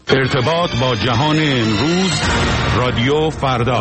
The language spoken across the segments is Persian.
ارتباط با جهان امروز، رادیو فردا.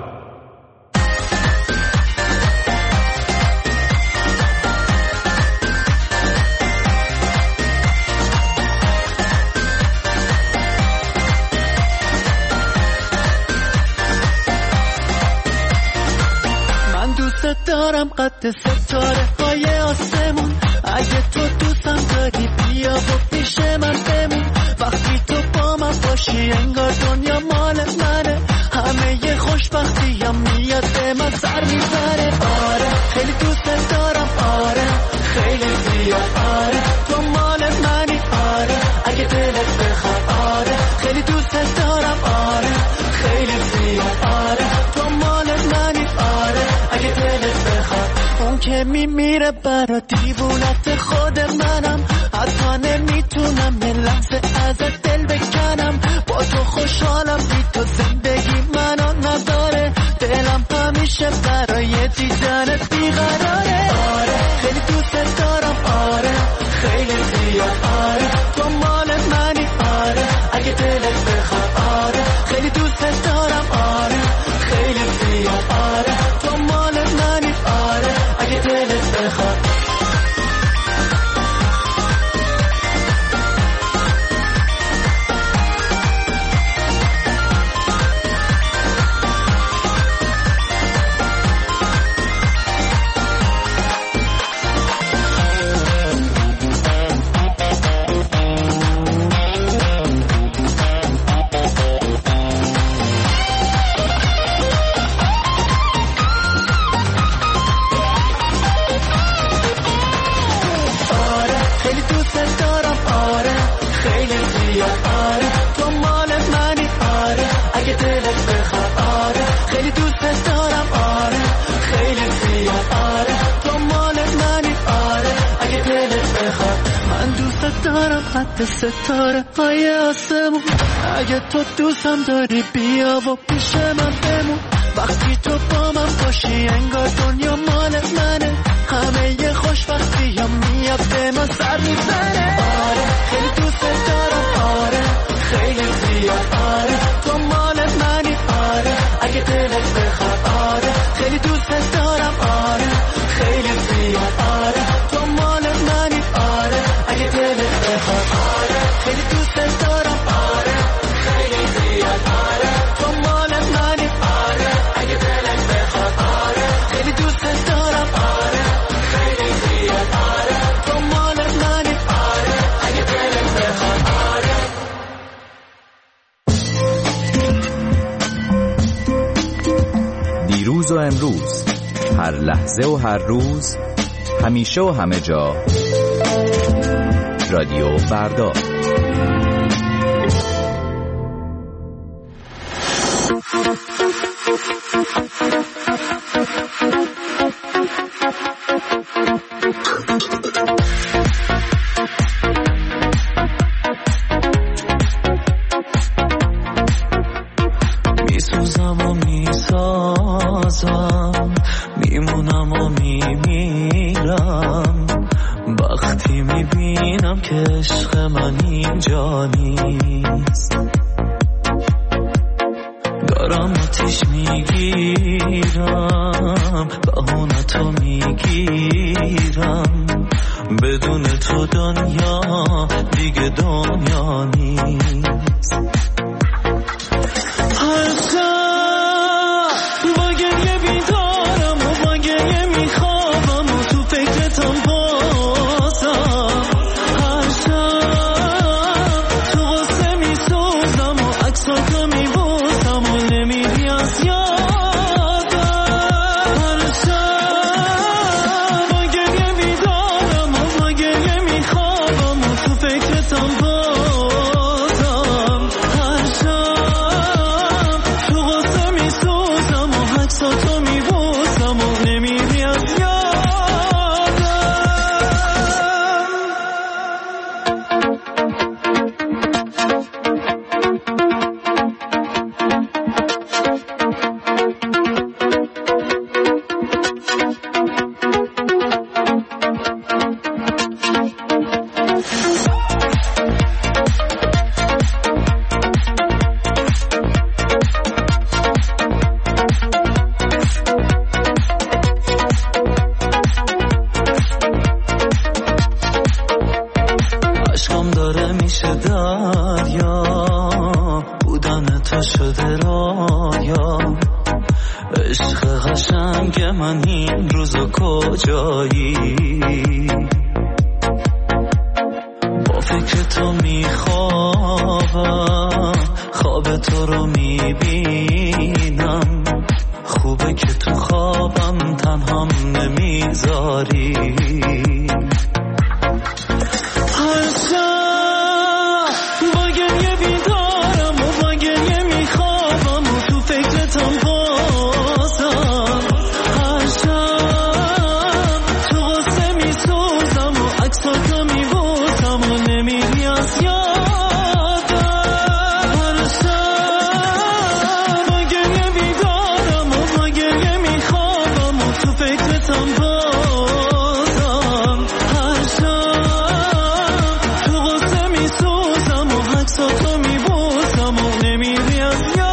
من دوست دارم قد ستاره های آسمون، اگه تو دوستم داری بیا و پیش من بمون. وقتی تو با من باشی انگار دنیا مال منه، همه ی خوشبختی هم میاد به من سر میبره. آره خیلی دوست دارم، آره خیلی زیاد، آره تو مال منی، آره اگه دلت بخواد، آره خیلی دوست دارم، آره خیلی زیاد، آره تو مال منی، آره اگه دلت بخواد. اون که میمیره برا دیوونت خود منم، حتی نمیتونم یه لحظه ازت دل بکنم. با تو خوشحالم، بی تو زندگی منو نداره، دلم همیشه برای دیدنت بیقراره. آره خیلی دوست دارم، آره خیلی زیاد، آره تو مال منی، آره اگه دلت بخواد، آره خیلی دوست دارم، آره خیلی زیاد، آره تو مال منی، آره اگه دلت بخواد. قد ستاره های آسمون، اگه تو دوستم داری بیا و پیش من بمون. وقتی تو با من باشی انگار دنیا مال منه، همه ی خوشبختی هم میاد به من سر میزنه. آره خیلی دوست دارم، آره خیلی زیاد، آره تو مال منی، آره اگه دلت بخواد، آره خیلی دوست دارم، آره خیلی زیاد، آره تو مال منی، آره اگه دلت بخواد، آره خیلی دوست دارم، آره خیلی زیاد، آره تو مال منی، آره اگه دلت بخواد، آره خیلی دوست دارم، آره خیلی زیاد، آره تو مال منی، آره اگه دلت بخواد، آره. دیروز و امروز، هر لحظه و هر روز، همیشه و همه جا، رادیو فردا. میسوزم و میسازم، میمونم و میمیرم، وقتی میبینم که عشق من اینجا نیست. دارم آتیش میگیرم، بهونتو میگیرم، بدون تو دنیا دیگه دنیا نیست. هر شب با گریه بیدارم و با گریه میخوابم و تو فکرتم بازم. هر شب تو غصه میسوزم و عکساتو میبوسم و نمیری از یادم. هر شب با گریه بیدارم و با گریه میخوابم و تو فکرتم بازم. تازه میشه دریا، بودن تو شده رایا. عشق قشنگ من این روزا کجایی؟ با فکر تو میخوابم، خواب تو رو میبینم. خوبه که تو خوابم تنهام نمیذاری. هر شب با گریه بیدارم و با گریه میخوابم و تو فکرتم بازم. هر شب تو غصه میسوزم و عکساتو میبوسم و نمیری از یادم. هر شب با گریه بیدارم و با گریه میخوابم و تو فکرتم بازم. هر شب تو غصه میسوزم و عکساتو میبوسم و نمیری از یادم.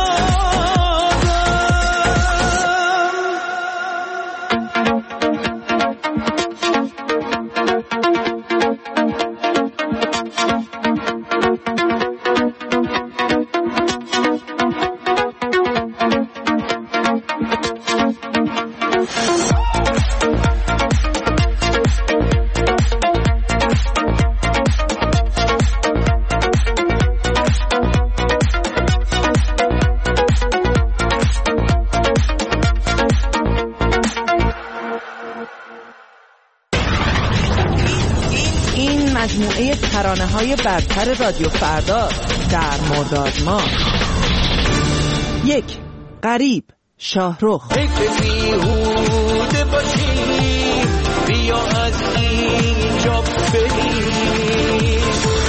این مجموعه ترانه‌های برتر رادیو فردا در مرداد ماه. 1. غریب، شاهرخ. فکر بیهوده باشی، بیا از اینجا بریم.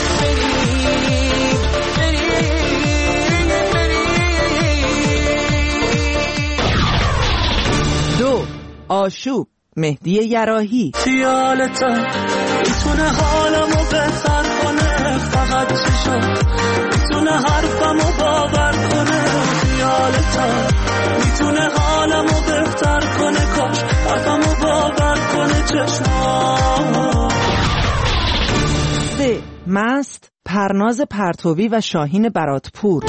2. آشوب، مهدی یراحی. خیالتم میتونه حالمو بهتر کنه، فقط چی شد میتونه حرفمو باور کنه. خیالتم میتونه حالمو بهتر کنه، کاش حرفمو باور کنه چشمام. 3. مست، پرناز پرتوی و شاهین براتپور.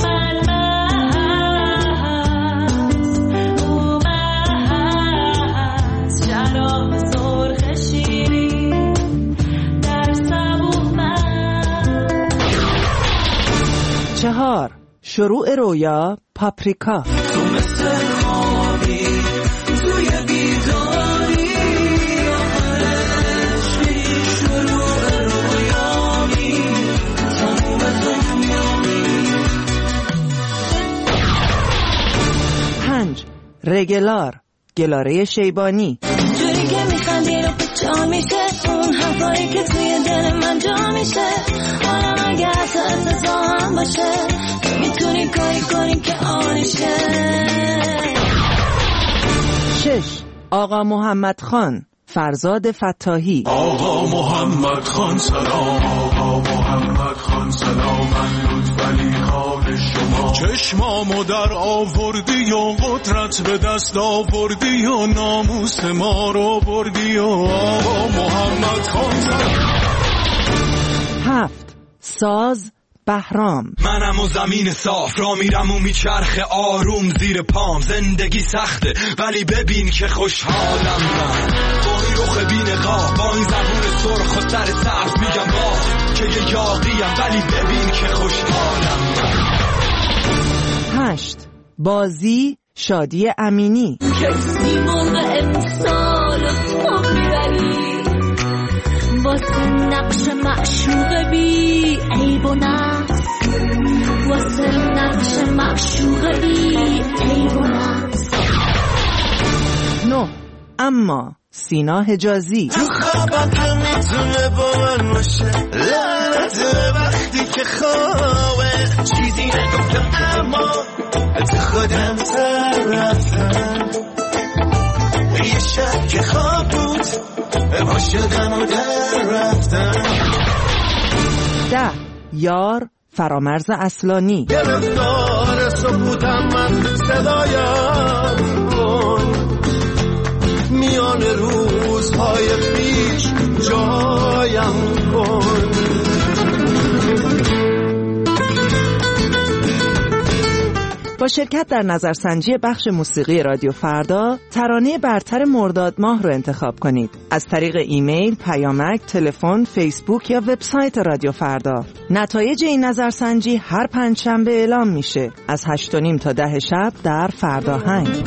چهار. شروع رویا، پاپریکا. تو مثل خوابی توی بیداری، آخرشی شروع رویامی، تموم دنیامی. 5. رگلار، گلاره شیبانی. جوری که میخندی رو جا میشه، اون حرفایی که توی دل من جا میشه. حالا اگه حتی احساسا هم باشه، میتونی کاری کنی که آنشه. 6. آقا محمد خان، فرزاد فتاحی. آقا محمد خان سلام، آقا محمد خان سلام. من لطفلی کار شما، چشمامو در آوردی و قدرت به دست آوردی و ناموس ما رو بردی و آقا محمد خان سلام. 7. ساز، بهرام. منم و زمین صاف را میرم و میچرخه آروم زیر پام. زندگی سخته ولی ببین که خوشحالم من، با این رخ بی‌نقاب، با این زبون سرخ و سر سبز میگم با که یه یاقیم ولی ببین که خوشحالم من. 8. بازی، شادی امینی. کسی موقع امسال خواب میبری، واسه نقش معشوق بی عیب و نقص، واسه نقش معشوق بی عیب و نقص. 9. اما، سینا حجازی. تو خوابم که میتونه با من باشه، لعنته وقتی که خوابه چیزی نگفتم اما تو خودم سر رفتم. یه شب که خواب بود با شدم و در رفتم. 10. یار، فرامرز اصلانی. گرفتار سکوتم من، صدایم کن میان روزهای پیش، جایم کن. با شرکت در نظرسنجی بخش موسیقی رادیو فردا ترانه برتر مرداد ماه رو انتخاب کنید. از طریق ایمیل، پیامک، تلفن، فیسبوک یا وبسایت رادیو فردا. نتایج این نظرسنجی هر پنجشنبه اعلام میشه از 8:30 تا 10 شب در فرداهنگ.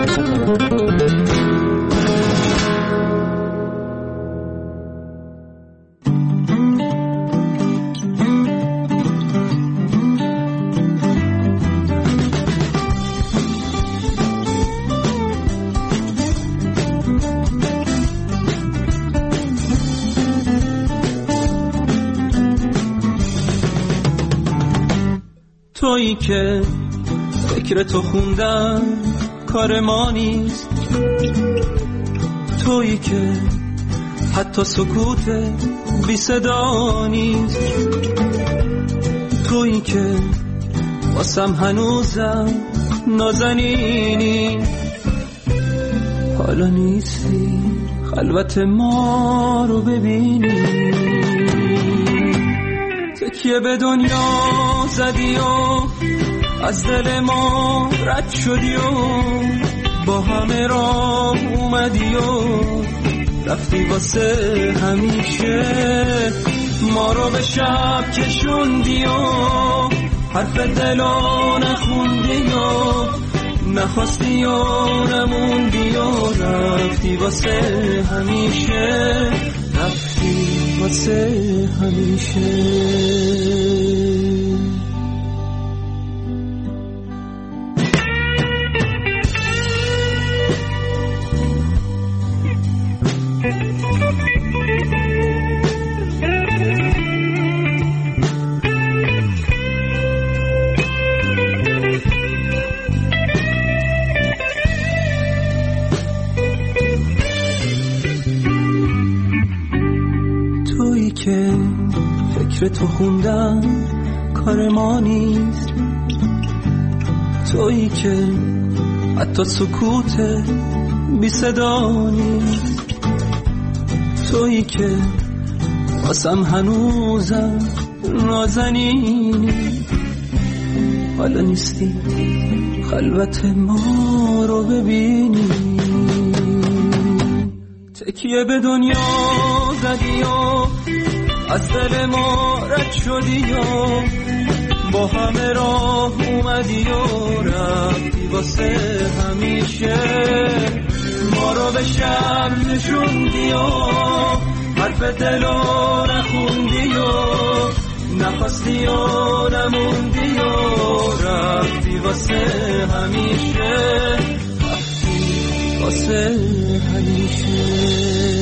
تویی که فکر تو خوندن کار ما نیست، تویی که حتی سکوت بی صدا نیست، تویی که واسم هنوزم نازنینی، حالا نیستی خلوت ما رو ببینی، تکیه به دنیا زدی و از دل ما رد شدی و با همه راه اومدی و رفتی واسه همیشه، ما رو به شب کشوندی و حرف دلو نخوندی و نخواستی و نموندی و رفتی واسه همیشه، رفتی واسه همیشه. تویی که فکر تو خوندن کار ما نیست، تویی که حتی سکوت بی صدا نیست، تویی که واسم هنوزم نازنینی، حالا نیستی خلوت ما رو ببینی، تکیه به دنیا زدی و از دل ما رد شدی و با همه راه اومدی و رفتی واسه همیشه، ما رو به شب نشوندی و حرف دلو نخوندی و نخواستی و نموندی و رفتی واسه همیشه، رفتی واسه همیشه.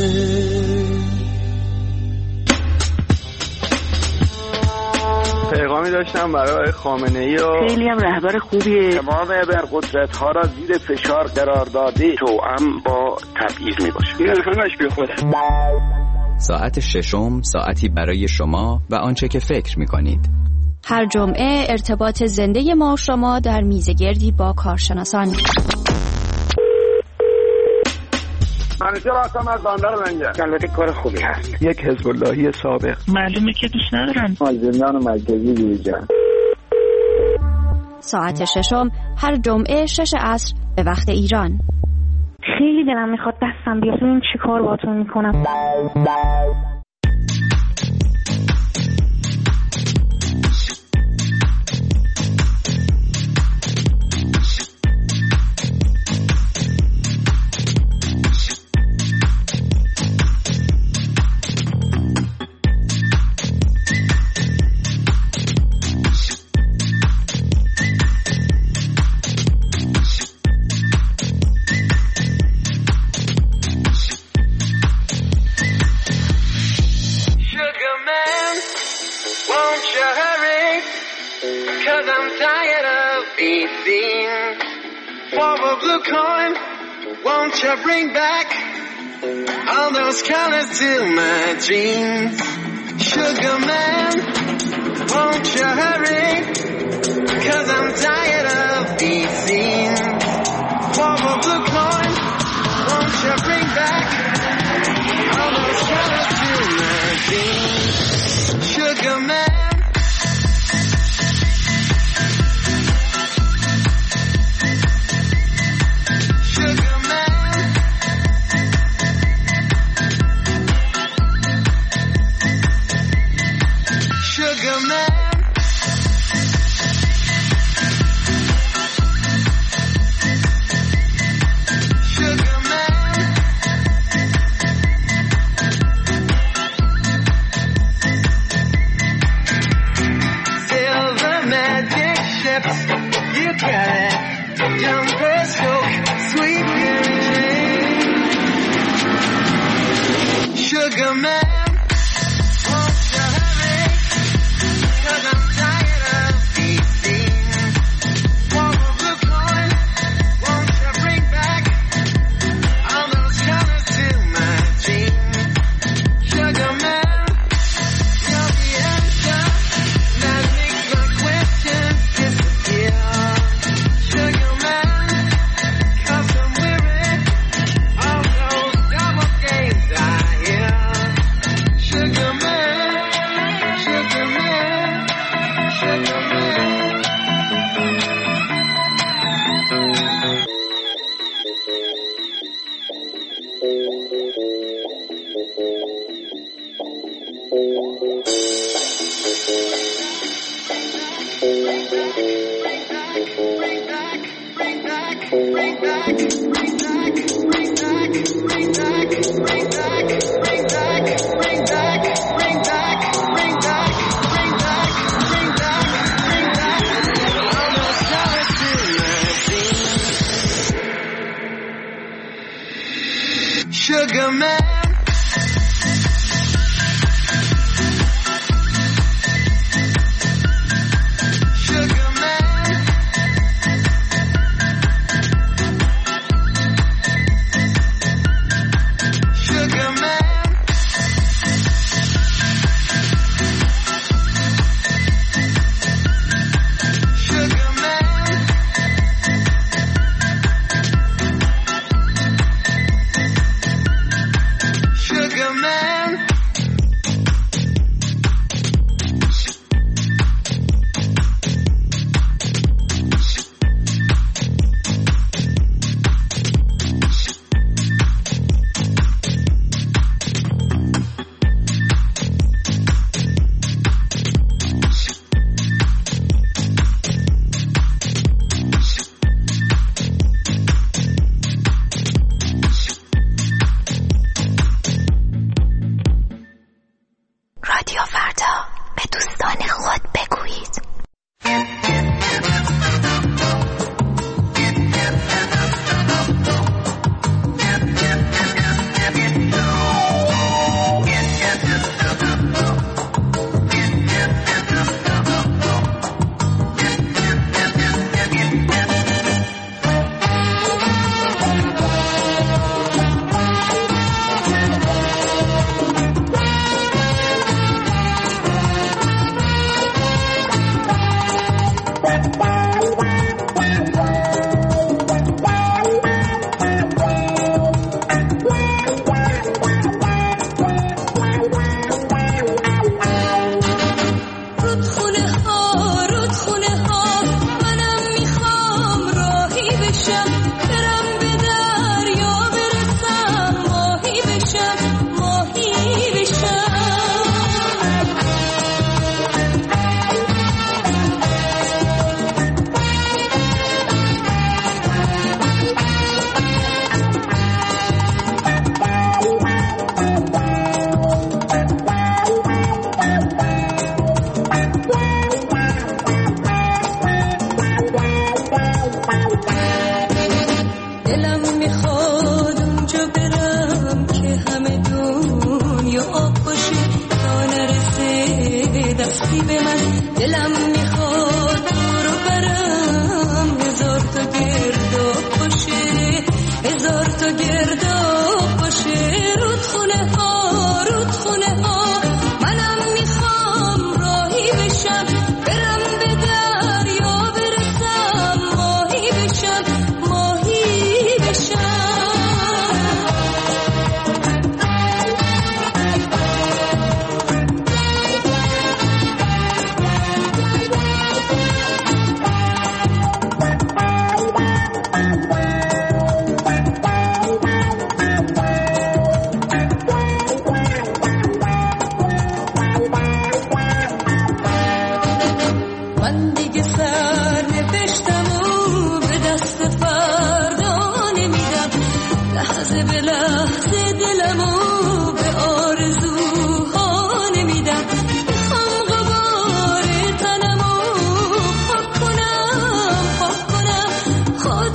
پیغامی داشتم برای خامنه‌ای و خیلی هم رهبر خوبیه، تمام ابرقدرت‌ها را زیر فشار قرار داده، توأم با تبعیض میباشه. این همش بی خوده. ساعت ششم ساعتی برای شما و آنچه که فکر می‌کنید. هر جمعه ارتباط زنده ما و شما در میزگردی با کارشناسان. منیجر هستم از بندر لنگر. البته کار خوبی هست. یک حزب اللهی سابق. معلومه که دوست ندارن. زندان مرکزی بیرجان. ساعت ششم هر جمعه 6 عصر به وقت ایران. خیلی دلم میخواد دستم بیاد ببینم چی کار باهاتون میکنم. Won't you bring back all those colors to my dreams? Sugar man, won't you hurry? 'Cause I'm tired of being seen. For a blue coin, won't you bring back all those colors to my dreams? Sugar man. look at it. Dumb stroke, sweet Mary Jane. Sugar man. Sugar man.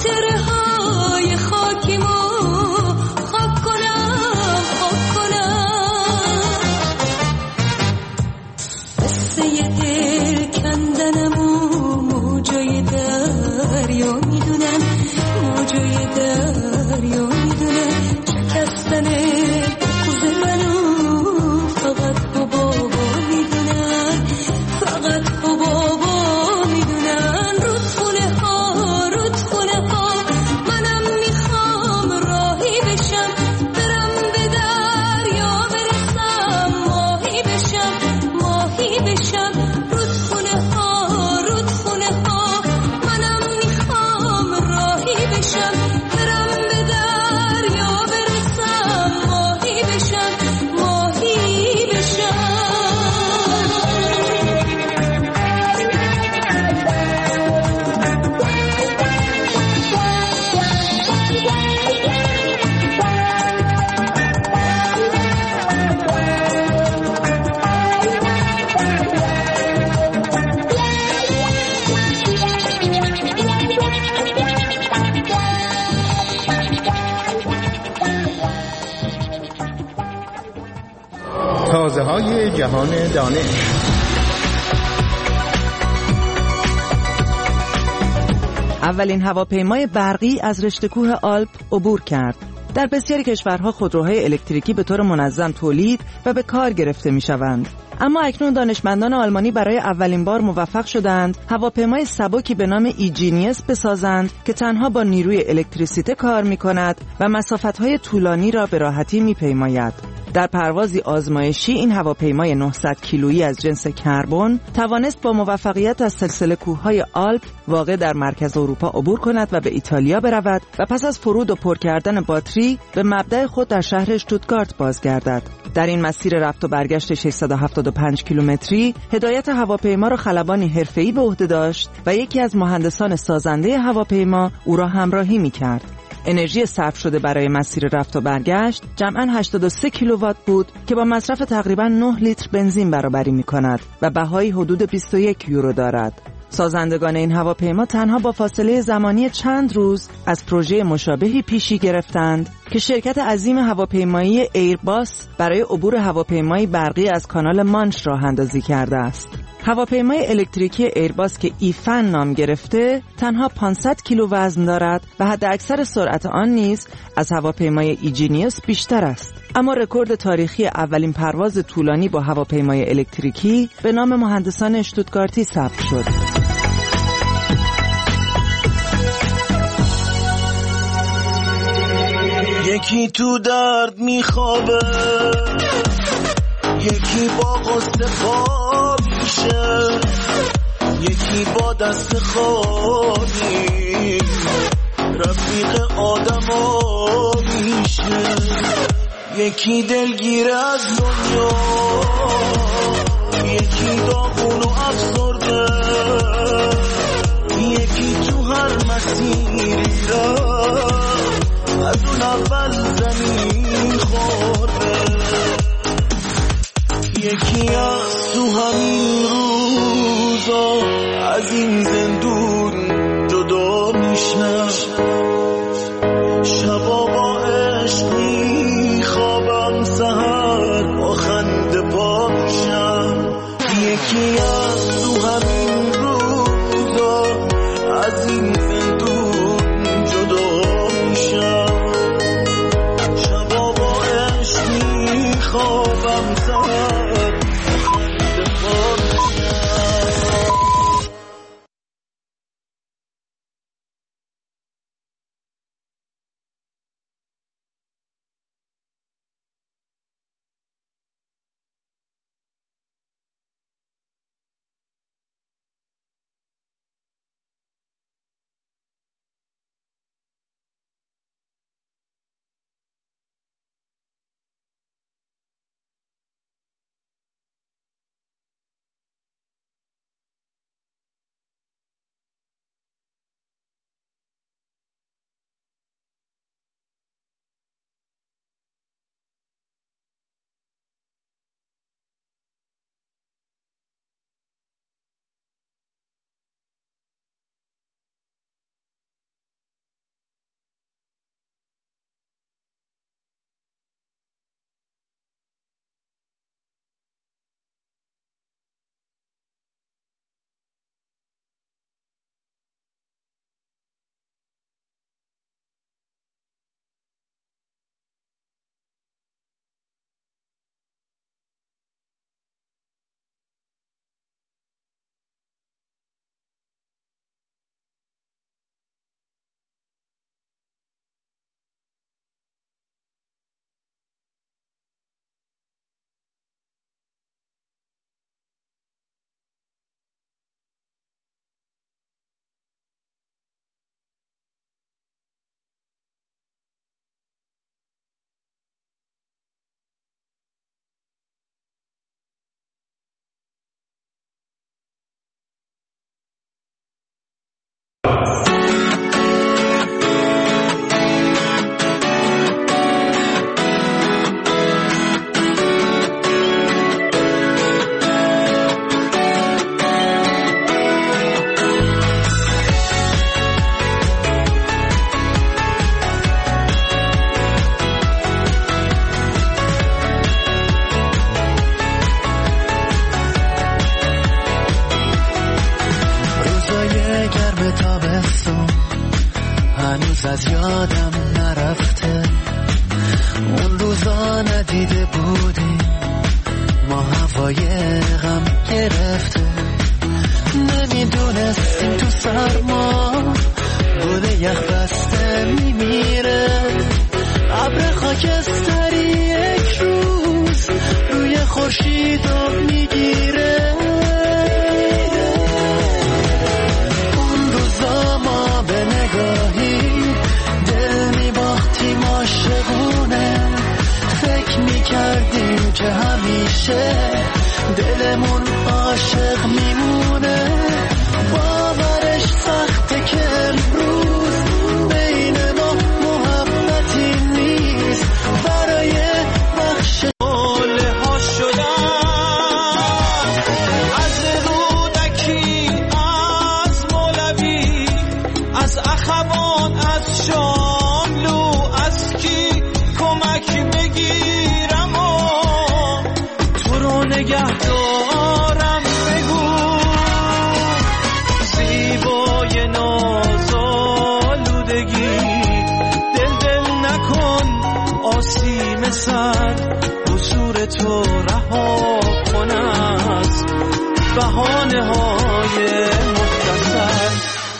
خاطره های خاکیمو خاک کنم قصه دل کندنمو موجای دریا میدونن موجای دریا میدونن شکستن بغض منو فقط بابا میدونن فقط بابا میدونن رودخونه ها منم میخوام راهی بشم برم به دریا برسم ماهی بشم رودخونه ها منم میخوام راهی بشم برم به دریا برسم ماهی بشم تازه‌های جهان دانش. اولین هواپیمای برقی از رشته کوه آلپ عبور کرد. در بسیاری کشورها خودروهای الکتریکی به طور منظم تولید و به کار گرفته می‌شوند. اما اکنون دانشمندان آلمانی برای اولین بار موفق شدند هواپیمای سبکی به نام ایجینیس بسازند که تنها با نیروی الکتریسیته کار می‌کند و مسافت‌های طولانی را به راحتی می‌پیماید. در پروازی آزمایشی این هواپیمای 900 کیلویی از جنس کربن توانست با موفقیت از سلسله کوههای آلپ واقع در مرکز اروپا عبور کند و به ایتالیا برود و پس از فرود و پر کردن باتری به مبدأ خود در شهر اشتوتگارت بازگردد. در این مسیر رفت و برگشت 675 کیلومتری هدایت هواپیما را خلبانی حرفه‌ای به عهده داشت و یکی از مهندسان سازنده هواپیما او را همراهی می‌کرد. انرژی صرف شده برای مسیر رفت و برگشت جمعاً 83 کیلووات بود که با مصرف تقریباً 9 لیتر بنزین برابری می‌کند و بهای حدود 21 یورو دارد. سازندگان این هواپیما تنها با فاصله زمانی چند روز از پروژه مشابهی پیشی گرفتند که شرکت عظیم هواپیمایی ایرباس برای عبور هواپیمایی برقی از کانال مانش راه اندازی کرده است. هواپیمای الکتریکی ایرباس که ایفن نام گرفته تنها 500 کیلو وزن دارد و حداکثر سرعت آن نیز از هواپیمای ایجینیوس بیشتر است. اما رکورد تاریخی اولین پرواز طولانی با هواپیمای الکتریکی به نام مهندسان اشتوتگارتی ثبت شد. یکی تو درد میخوابه، یکی با قصه خواب میشه، یکی با دست خالی رفیق آدما میشه، یکی دلگیر از دنیا، یکی داغون و افسرده، یکی تو هر مسیری را از اون اول زمین خورده، یکی از تو همین روزا از این زندون جدا میشه، شبا با عشق میخوابم سهر با خنده پاشم، یکی از تو همین روزا از این زندون جدا میشه، شبا با عشق میخوابم سهر از یادم نرفته، اون روزا ندیده بودیم ما هوای غم گرفته، نمیدونستیم تو سرما گل یخ بسته میمیره، ابر خاکستری یک روز روی خورشید آب میگیره. اون روزا ما به نگاهی دل میباختیم عاشقونه، فکر میکردیم که همیشه دلمون عاشق میمونه. باورش سخته که امروز بین ما محبتی نیست، برای بخش حاله ها شدن از رودکی، از مولوی، از اخوان، از شاملو، از کی کمک بگیرم و تو رو نگه دارم. بگو زیبای نازآلودگی، دل نکن آسیم سر، حضور تو رها کن از بهانه های مختصر.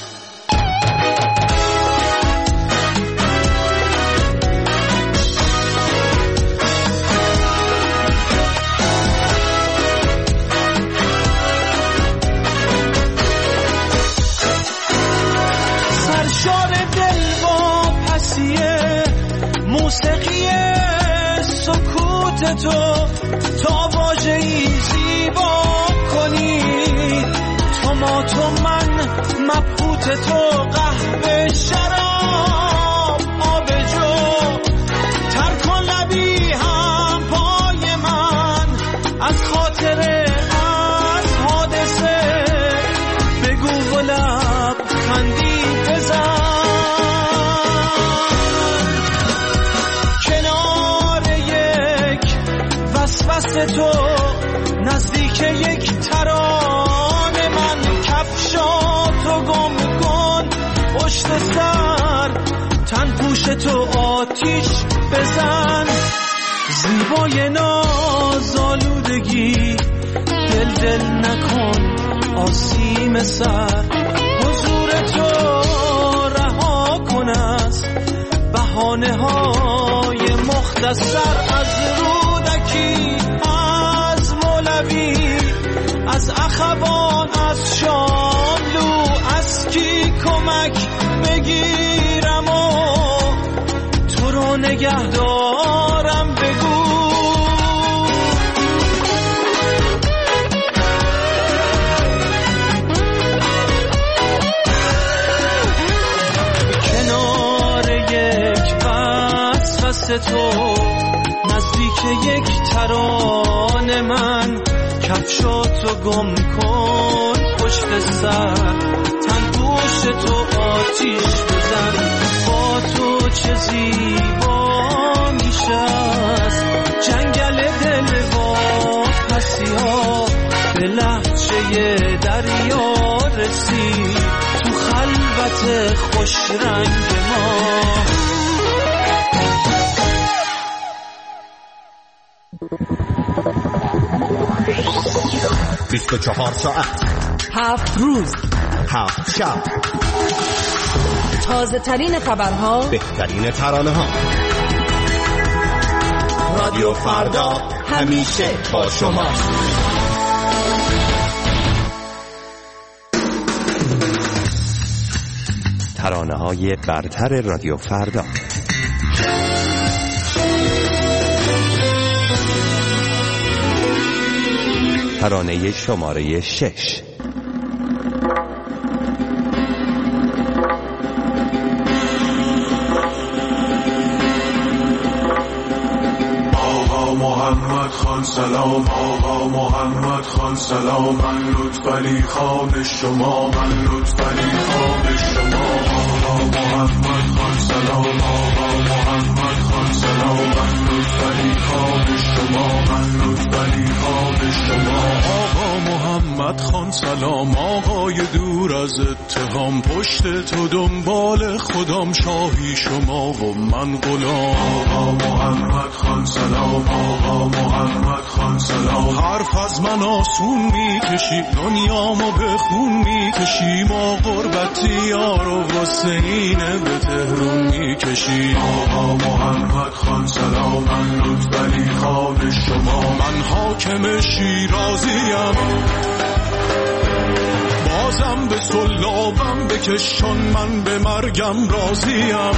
سرشار دل با پسیه موسیقی سکوت تو، تا واژه‌ای زیبا کنی تو من مبهوت تو، قهوه شراب آب جو، تر کن لبی هم پای من از خاطره، از حادثه بگو و لب خندی بزن. کنار یک وسوسه تو، نزدیک یک ترانه من، کفشاتو گم کن پشت سر، تن پوش تو آتیش بزن. زیبای نازآلودگی، دل نکن آسیم سر، حضور تو رها کن از بهانه های مختصر. از رودکی، از مولوی، از اخوان، از شاملو، از کی کمک بگیرم و تو رو نگه دارم. بگو کنار یک وسوسه تو، نزدیک یک ترانه من، کفشاتو گم کن پشت سر، تن پوش تو آتیش بزن. با تو چه زیبا میشه از جنگل دل با پسی ها، به لهجه دریا رسید تو خلوت خوش رنگ ما. 24 ساعت، 7 روز، 7 شب، تازه ترین خبرها، بهترین ترانه ها. رادیو فردا همیشه با شما. ترانه های برتر رادیو فردا. ترانه شماره 6. سلام آقا محمد خان سلام من لطفعلی خان شما من لطفعلی خان شما آقا محمد خان سلام آقا محمد خان سلام من لطفعلی خان شما من لطفعلی خان شما آقا محمد خان سلام آقای دور از اتهام پشت تو دنبال خودم شاهی شما و من غلام آقا محمد خان سلام آقا محمد خان سلام حرف از من آسون میکشی دنیامو به خون میکشی ما غربتی یار و حسینه به تهرون میکشی آقا محمد خان سلام من لطفعلی خان شما من حاکم شیرازیم بازم به سلابم بکشان من به مرگم راضیم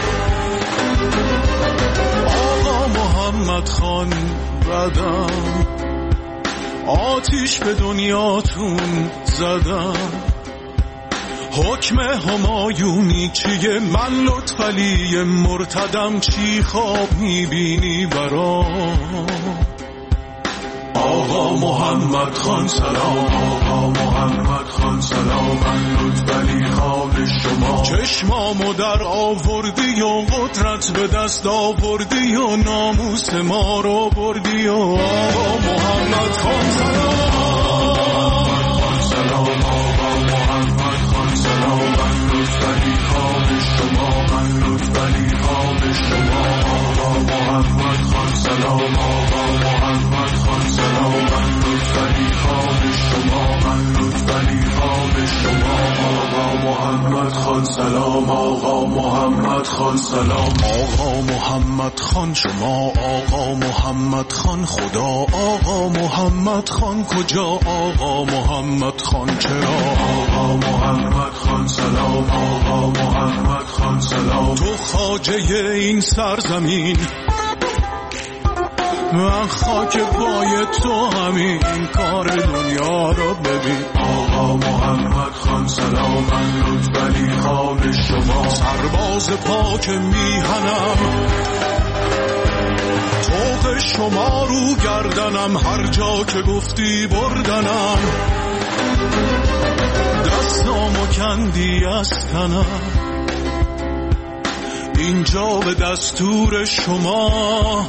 آقا محمد خان بدم آتیش به دنیاتون زدم حکم همایونی چیه من لطفعلی مرتدم چی خواب میبینی برام آقا محمد خان سلام آقا محمد خان سلام من لطفعلی خان شما چشمامو در آوردی و قدرت به دست آوردی و ناموس ما رو بردی و آقا محمد خان سلام آقا محمد خان سلام من لطفعلی خان شما من لطفعلی خان شما آقا محمد خان سلام آقا محمد خان سلام من لطفعلی خان شما من لطفعلی خان شما آقا محمد خان سلام آقا محمد خان سلام آقا محمد خان شما آقا محمد خان خدا آقا محمد خان کجا آقا محمد خان چرا آقا محمد خان سلام آقا محمد خان سلام تو خواجه این سرزمین من خاک پای تو همین کار دنیا رو ببین آقا محمد خان سلام من لطفعلی خان شما سرباز پاک میهنم طوق شما رو گردنم هر جا که گفتی بردنم دستامو کندی از تنم اینجا به دستور شما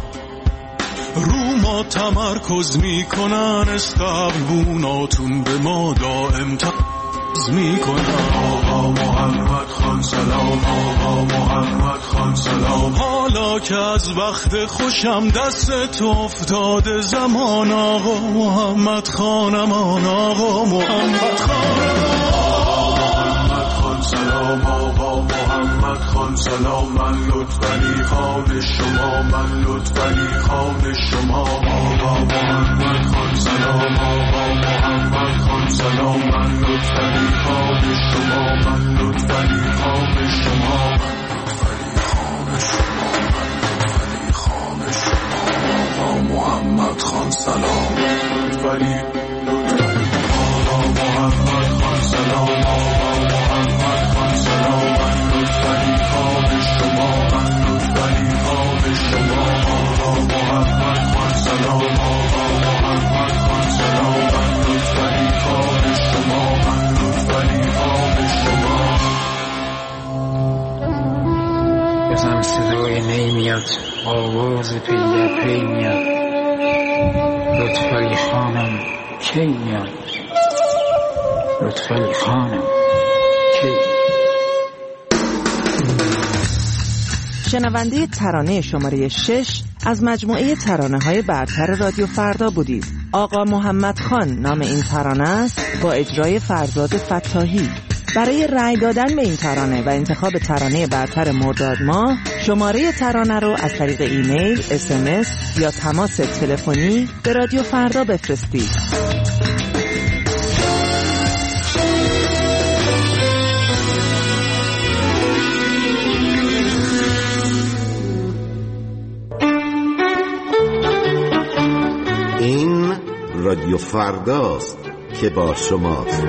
رو ما تمرکز میکنن استقبوناتون به ما دائم تقض میکنن آقا محمد خان سلام آقا محمد خان سلام حالا که از وقت خوشم دست تو افتاده زمان آقا محمد خانمان آقا محمد خانمان سلام آقا محمد خان سلام من لطفعلی خان شما من لطفعلی خان شما آقا محمد خان سلام آقا محمد خان سلام من لطفعلی خان شما من لطفعلی خان شما لطفعلی خان شما آقا محمد خان سلام لطفعلی آقا محمد خان سلام آقا محمد خان سلام من لطفعلی خان شما من لطفعلی خان شما آقا محمد خان سلام آقا محمد خان سلام من لطفعلی خان شما من لطفعلی خان شما بزن صدای نمیاد آواز پی در پی میاد لطفعلی خانم کی میاد لطفعلی خانم کی شنونده ترانه شماره 6 از مجموعه ترانه‌های برتر رادیو فردا بودید. آقا محمد خان نام این ترانه است با اجرای فرزاد فتاحی. برای رأی دادن به این ترانه و انتخاب ترانه برتر مرداد ماه شماره ترانه رو از طریق ایمیل، SMS یا تماس تلفنی به رادیو فردا بفرستید. این رادیو فرداست که با شماست.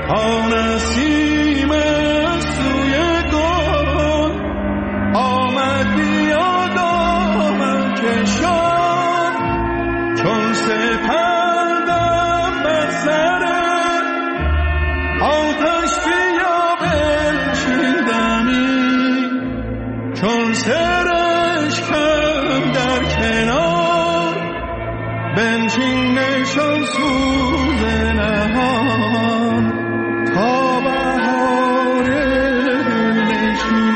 نسیم سوی گل آمد بیاد آمد کشان چون سپندم بر سر آتش بیا بنشیندمی چون سرشکم در کنار بنشین نشان سوز نهان تا بهار دلنشین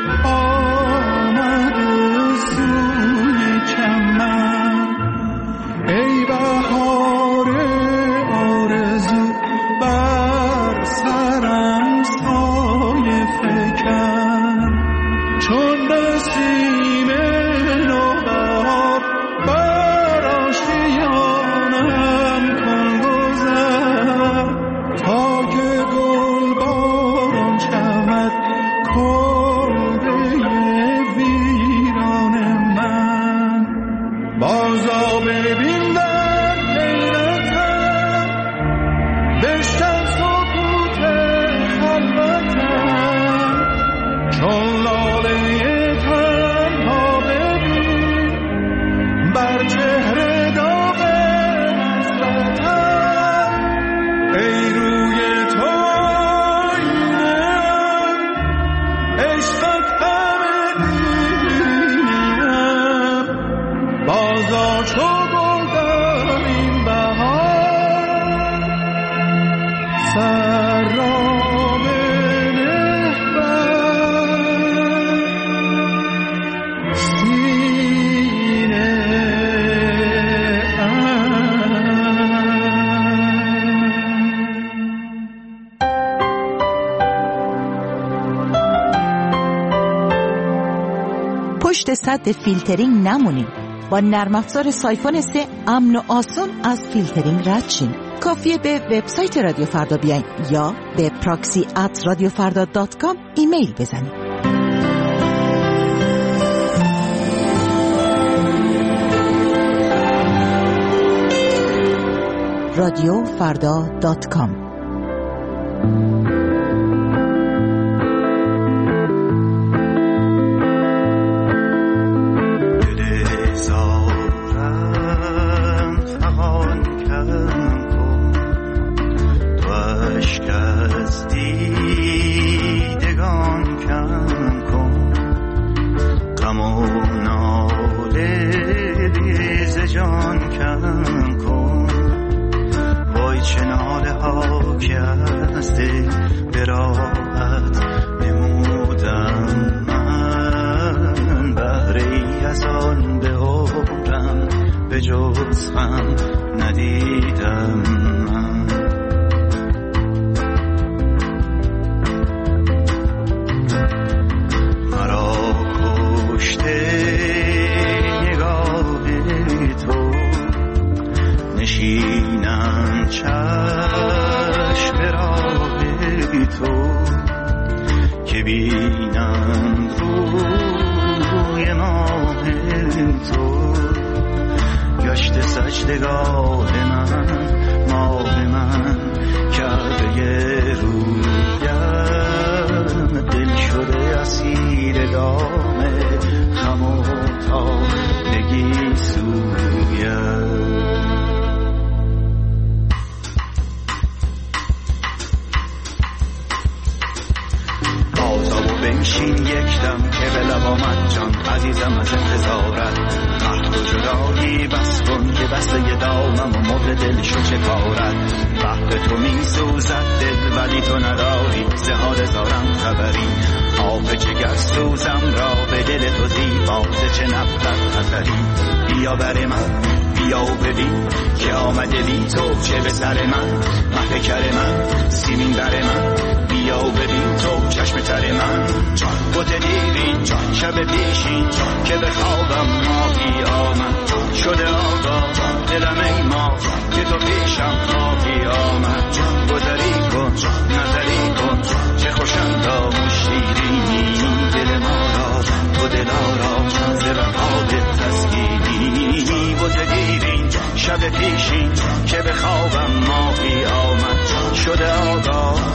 آمد سوی چمن ای بهار آرزو بر سرم سایه فکن چون نسیم نوبهار بر آشیانم کن گذر تا که گل باران شود کلبه ویران من بازا ببین در لیلتم بشکن سکوت خلوتم چون لاله تنها ببین بر چهره داغ حسرتم ای روی تو آینه‌ام عشقت همه دینم بازا چو گل در این بهار سر را بنه بر سینه پشت سد فیلترینگ نمونین. با نرم افزار سایفون 3 امن و آسون از فیلترینگ رد شین. کافیه به وبسایت رادیو فردا بیاین یا به proxy@radiofarda.com ایمیل بزنید. radiofarda.com بنشین یک دم که به لب آمد جان عزیزم از انتظارت قهر و جدایی بس کن که بسته دامم و مرد دل شو چه کارت بحق تو می سوزد دل ولی تو نداری زهاد زارم خبری آب جگر سوزم را به دل تو زیباز چه نفرت خطری بیا بر من بیا و ببین که آمده بی تو چه به سر من محفکر من سیمین بر من بیا و ببین تو چشم تر من جان بوت دیرین جان شب پیشین جان که به خوابم ماهی آمد شده آقا دلم ای ما که تو پیشم ماهی آمد گذری کن نظری کن چه خوشم دام و شیرینی دل ما را تو دلارا ز وفا دل تسکینی بوت دیرین شب پیشین که به خوابم ماهی آمد شده آقا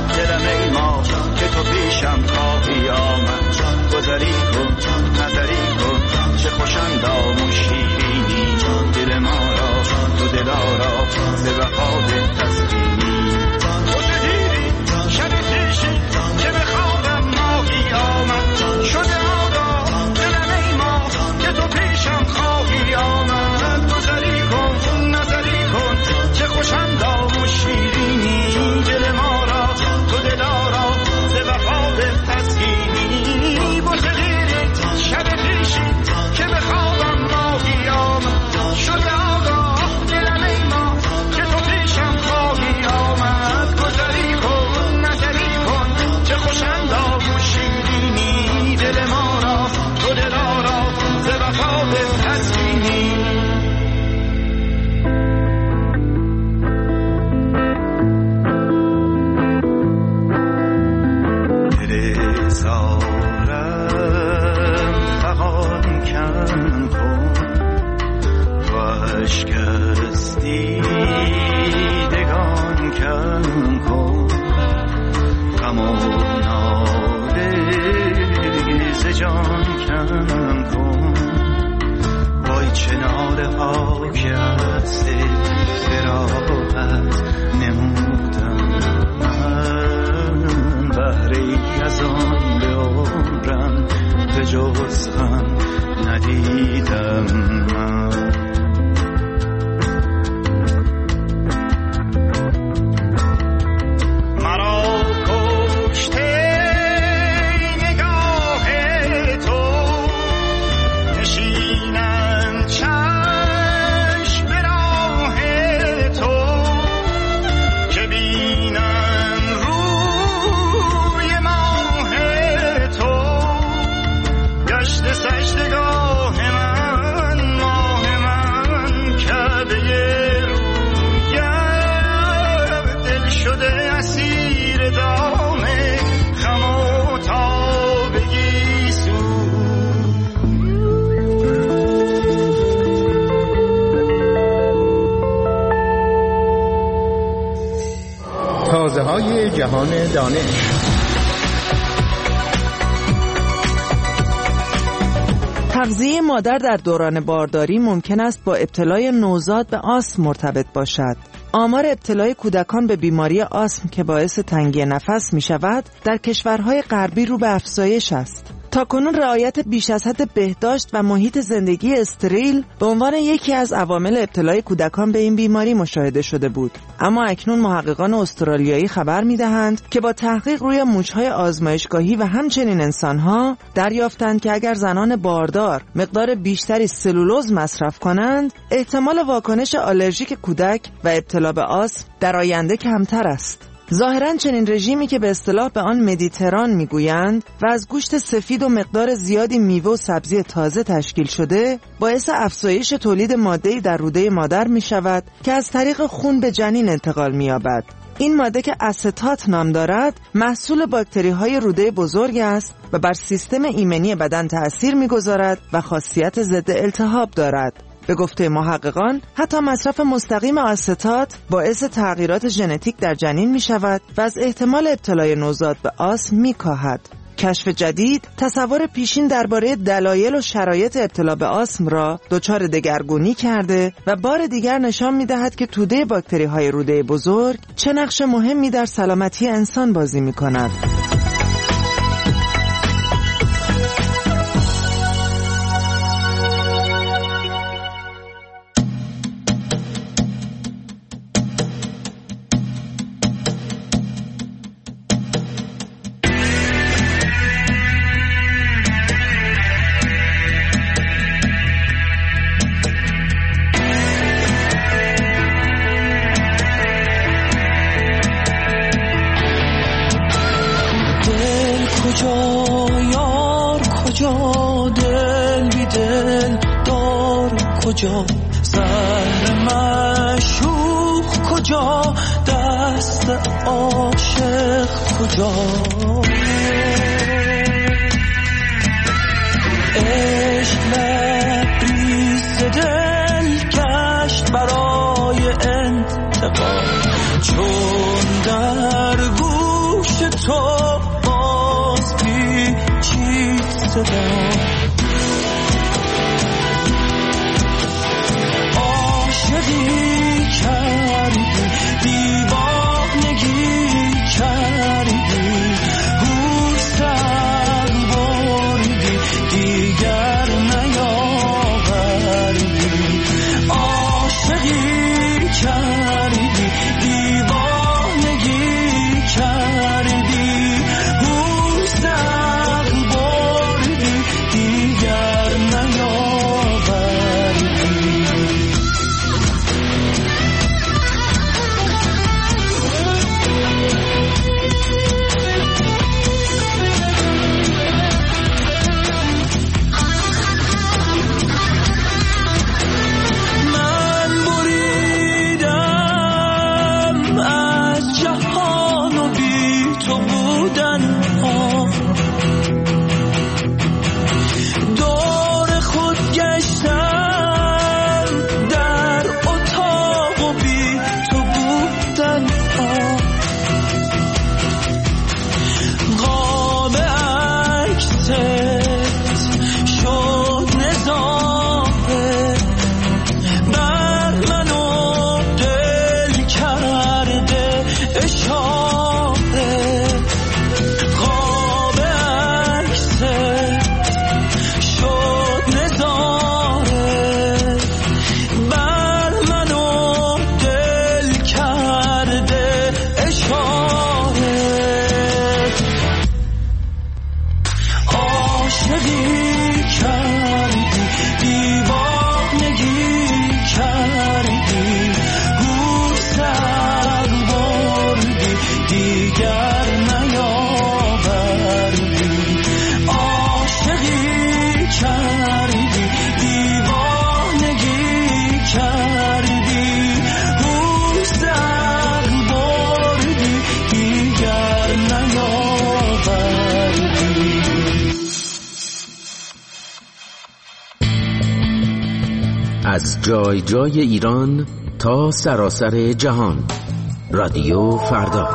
به وفا به تسکینی خوش دیری شب پیشی که به خوابم ماهی آمد شده آگاه دلم ای ما که تو پیشم خواهی آمد نظری کن نظری کن چه خوشندام و شیرینی دل ما را تو دلارا به وفا به تسکینی خوش دیری شب پیشی که به خوابم ماهی آمد شده آگاه دلم ای ما که تو پیشم خواهی آمد گذری کن نظری کن چه خوشندام و شیرینی دل ما را تو دلارا به وفا به تسکینی دیدگان کم کن غم و ناله ز جان کم کن وای چه ناله ها که از فراقت نمودم من بهره از آن به عمرم به جز غم ندیدم من تازه‌های جهان دانش. تغذیه مادر در دوران بارداری ممکن است با ابتلای نوزاد به آسم مرتبط باشد. آمار ابتلای کودکان به بیماری آسم که باعث تنگی نفس می شود در کشورهای غربی رو به افزایش است. تاکنون رعایت بیش از حد بهداشت و محیط زندگی استریل به عنوان یکی از عوامل ابتلای کودکان به این بیماری مشاهده شده بود. اما اکنون محققان استرالیایی خبر می‌دهند که با تحقیق روی موش‌های آزمایشگاهی و همچنین انسان‌ها دریافتند که اگر زنان باردار مقدار بیشتری سلولوز مصرف کنند، احتمال واکنش آلرژیک کودک و ابتلا به آسم در آینده کمتر است. ظاهراً چنین رژیمی که به اصطلاح به آن مدیتران میگویند و از گوشت سفید و مقدار زیادی میوه و سبزی تازه تشکیل شده باعث افزایش تولید ماده‌ای در روده مادر می شود که از طریق خون به جنین انتقال می یابد. این ماده که استات نام دارد محصول باکتری‌های روده بزرگ است و بر سیستم ایمنی بدن تأثیر می‌گذارد و خاصیت ضد التهاب دارد. به گفته محققان حتی مصرف مستقیم آستات باعث تغییرات ژنتیک در جنین می شود و از احتمال ابتلای نوزاد به آسم می کاهد. کشف جدید تصور پیشین درباره دلایل و شرایط ابتلا به آسم را دچار دگرگونی کرده و بار دیگر نشان می دهد که توده باکتری های روده بزرگ چه نقش مهمی در سلامتی انسان بازی می کند. کجا زهر مشوق کجا دست عاشق کجا عشق لبریز دل کشت برای انتقام چون در گوش تو باز پیچید صدا عاشقی کردی تو بودن ها. دور خود گشتم در اتاق و بی تو بودن ها. قاب عکست شد نظاره بر منو دل کرده اشاره. قاب عکست شد نظاره بر منو دل کرده اشاره. عاشقی کردی دیوانگی کردی گور سر بردی دیگر نیاوردی. عاشقی کردی دیوانگی کردی گور سر بردی دیگر نیاوردی. از جای جای ایران تا سراسر جهان، رادیو فردا.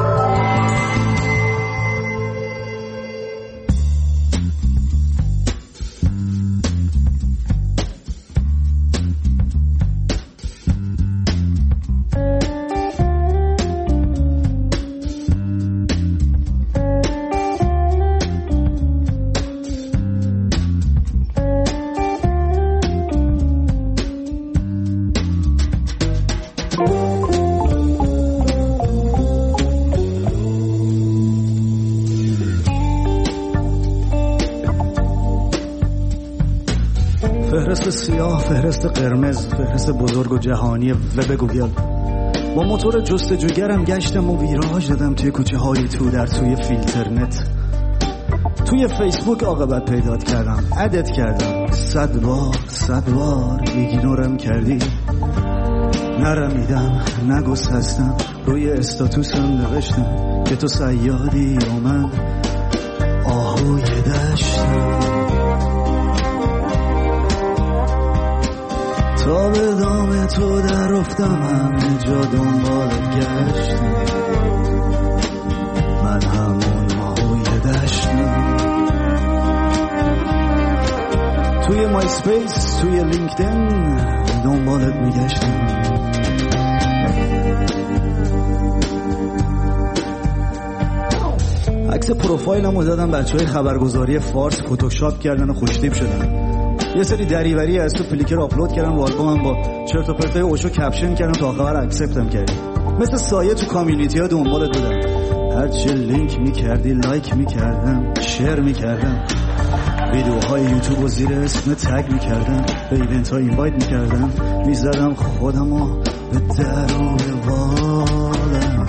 فهرست سیاه، فهرست قرمز، فهرست بزرگ و جهانی وب گوگل. با موتور جستجوگرم گشتم و ویراژ دادم توی کوچه های تو در توی فیلترنت. توی فیسبوک عاقبت پیدات کردم، عدت کردم، 100 بار ایگنورم کردی. نرمیدم، نگسستم، روی استاتوسم نوشتم که تو صیادی و من آهوی دشتم. تا به دام تو در رفتم، همه جا دنبالت گشتم، من همون آهوی دشتم. توی مای سپیس، توی لینکدین دنبالت میگشتم. عکس پروفایلمو دادم بچهای خبرگزاری فارس فتوشاپ کردن و خوشتیپ شدن. یه سری دریوری از تو پلیکر آپلود کردم رو آلبومم، با چرت و پرتای اوشو کپشن کردم تا آخر اکسپتم کردی. مثل سایه تو کامیونیتی ها دنبالت بودم، هرچی لینک میکردی لایک میکردم، شیر میکردم، ویدیوهای یوتیوب و زیر اسم تگ میکردم، به ایونت ها اینوایت میکردم، میزدم خودمو به در و بالم.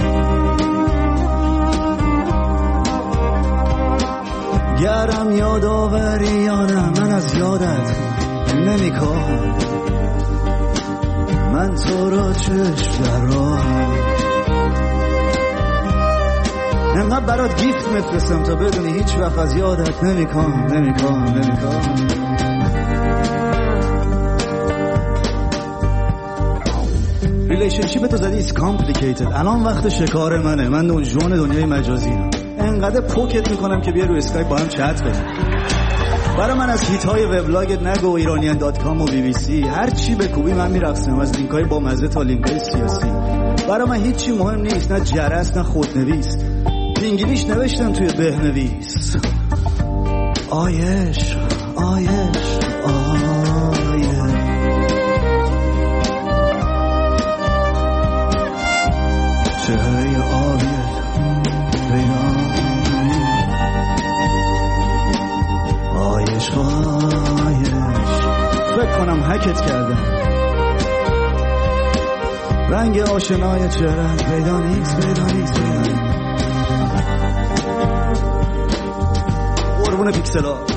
گرم یادآوریانم، من از یادت نمیکنم، من تو را چشم در راهم. انقدر برات گیفت میفرستم تا بدونی هیچ وقت از یادت نمیکنم. ریلیشنشیپ تو زدی it's complicated. الان وقت شکار منه، من دنجون دنیای مجازیم. انقدر پوکت میکنم که بیا رو اسکایپ با هم چت کنیم. برای من از هیت های وبلاگت نگو، iranian.com و BBC، هر چی بکوبی من میرقصم، از لینک های با مزه تا لینک های سیاسی. برای من هیچی مهم نیست، نه جرس نه خودنویس. انگلیش نوشتم توی بهنویس. آیش چهره آبیت آیش فکر کنم هکت کردم، رنگ آشنای چهره‌ت پیدا نیست. قربون پیکسلا.